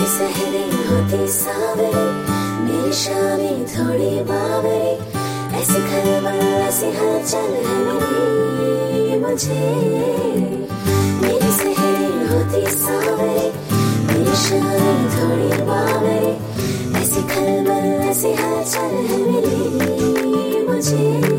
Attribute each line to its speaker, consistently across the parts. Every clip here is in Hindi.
Speaker 1: मेरी सहरी होती सावरी, मेरी शामी थोड़ी बावरी, ऐसी खलबल ऐसी हलचल है मेरी मुझे। मेरी सहरी होती सावरी, मेरी शामी थोड़ी बावरी, ऐसी खलबल ऐसी हलचल है मेरी मुझे।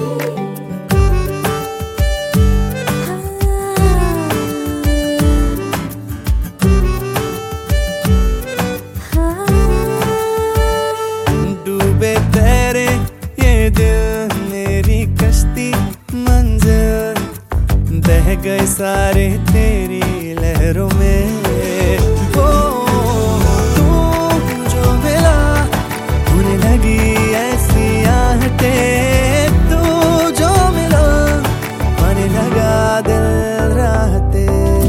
Speaker 2: तेरे ये दिल मेरी कश्ती मंजिल, बह गए सारे तेरी लहरों में। ओ तू जो मिला होने लगी ऐसी आहटें, तू जो मिला होने लगा दिल राहते।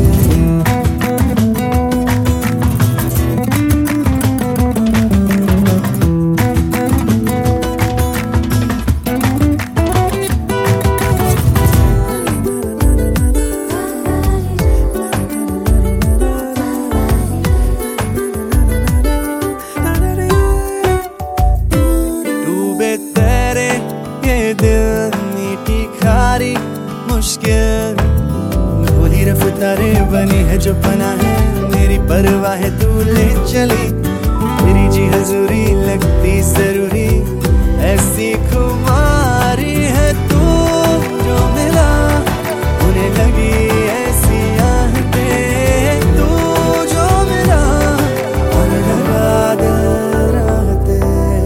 Speaker 2: दिल मीठी खारी मुश्किल भूली रफ्तारे बनी है जो पना है मेरी परवाह है तू ले चली। तेरी जी हजूरी लगती जरूरी, ऐसी खुमारी है तू जो मिला होने लगी ऐसी आहटें, तू जो मिला होने लगा दिल राहते।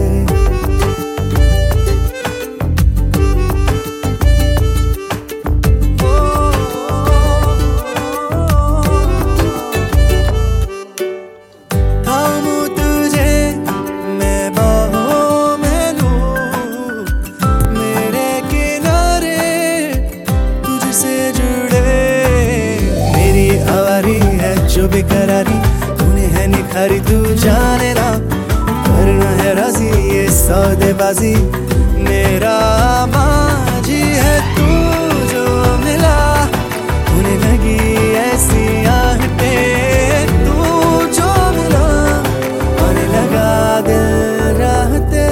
Speaker 2: जो बेकरारी तूने है निखारी, तू जाने ना करना है राजी ये सौदेबाजी। मेरा माजी है तू जो मिला होने लगी ऐसी आहटें, तू जो मिला होने लगा दिल राहते।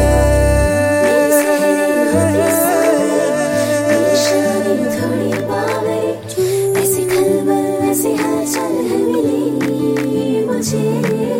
Speaker 1: ऐसी खलबल ऐसी हलचल है मिली मुझे।